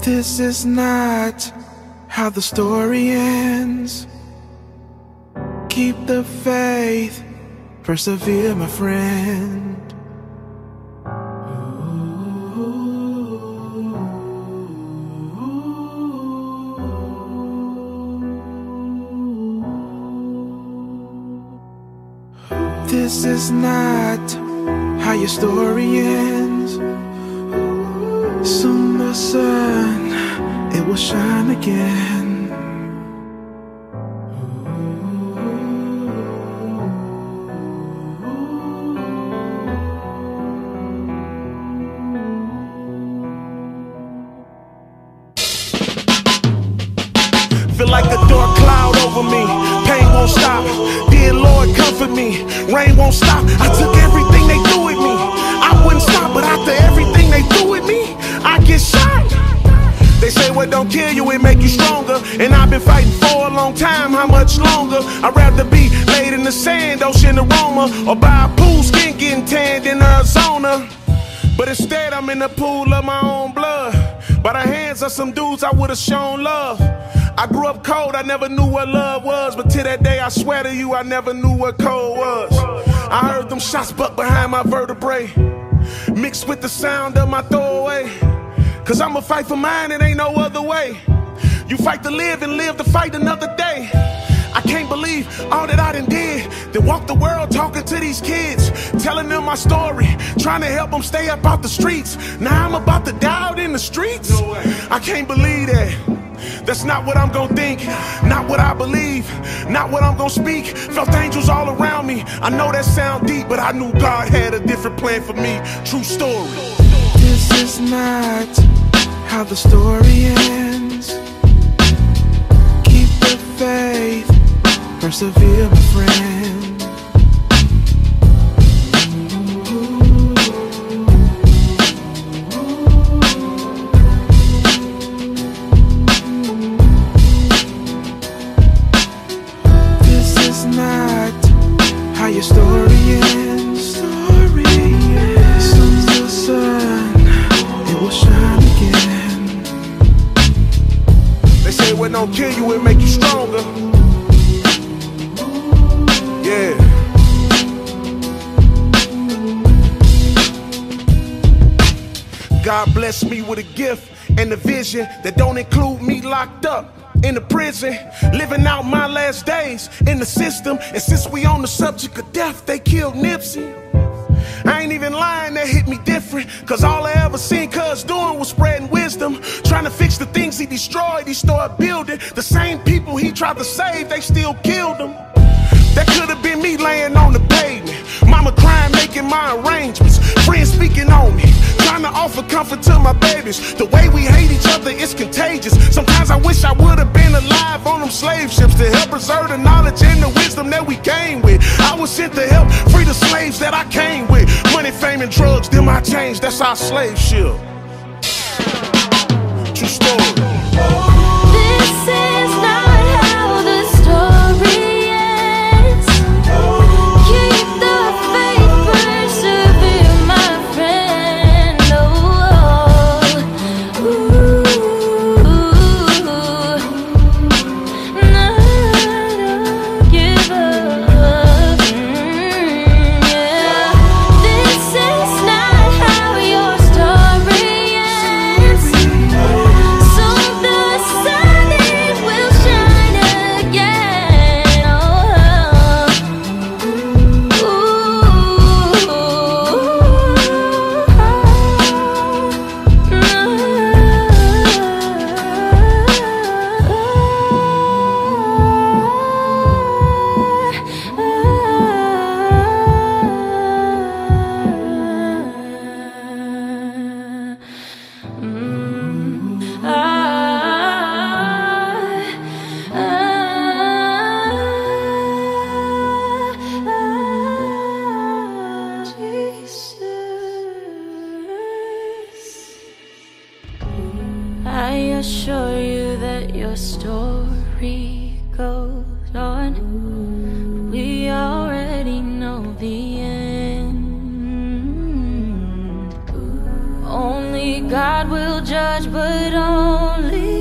This is not how the story ends. Keep the faith, persevere, my friend. This is not how your story ends. Soon the sun, it will shine again. Feel like a dark cloud over me. Pain won't stop. Dear Lord, comfort me. Rain won't stop. I took everything they threw at me. I wouldn't stop, but after everything they threw at me, I get shot. They say what don't kill you, it make you stronger. And I've been fighting for a long time, how much longer? I'd rather be laid in the sand, ocean aroma, or by a pool, skin getting tanned in Arizona. But instead I'm in the pool of my own blood, by the hands of some dudes I would've shown love. I grew up cold, I never knew what love was, but till that day I swear to you I never knew what cold was. I heard them shots buck behind my vertebrae, mixed with the sound of my throwaway. Cause I'ma fight for mine, it ain't no other way. You fight to live and live to fight another day. I can't believe all that I done did, then walk the world talking to these kids, telling them my story, trying to help them stay up out the streets. Now I'm about to die out in the streets? No way. I can't believe that. That's not what I'm gonna think, not what I believe, not what I'm gonna speak. Felt angels all around me. I know that sound deep, but I knew God had a different plan for me. True story. This is not how the story ends. Keep the faith, persevere, my friend. Your story ends. Soon the sun, it will shine again. They say what don't kill you, it make you stronger. Yeah. God bless me with a gift and a vision that don't include me locked up in the prison, living out my last days in the system. And since we on the subject of death, they killed Nipsey. I ain't even lying, that hit me different, cause all I ever seen Cuz doing was spreading wisdom, trying to fix the things he destroyed. He started building the same people he tried to save, they still killed him. That could have been me laying on the pavement, mama crying, making my arrangements, friends speaking on me, trying to offer comfort to my babies. The way we hate each other is contagious. Sometimes I wish I would have been alive on them slave ships to help preserve the knowledge and the wisdom that we came with. I was sent to help free the slaves that I came with. Money, fame, and drugs, them I changed, that's our slave ship. True story. This is not how the story ends. Keep the faith, persevere, my friend. Oh, no, don't give up. Yeah. This is not how your story ends. Soon the sun, it will shine again. I assure you that your story goes on. We already know the end. Only God will judge. judge, but only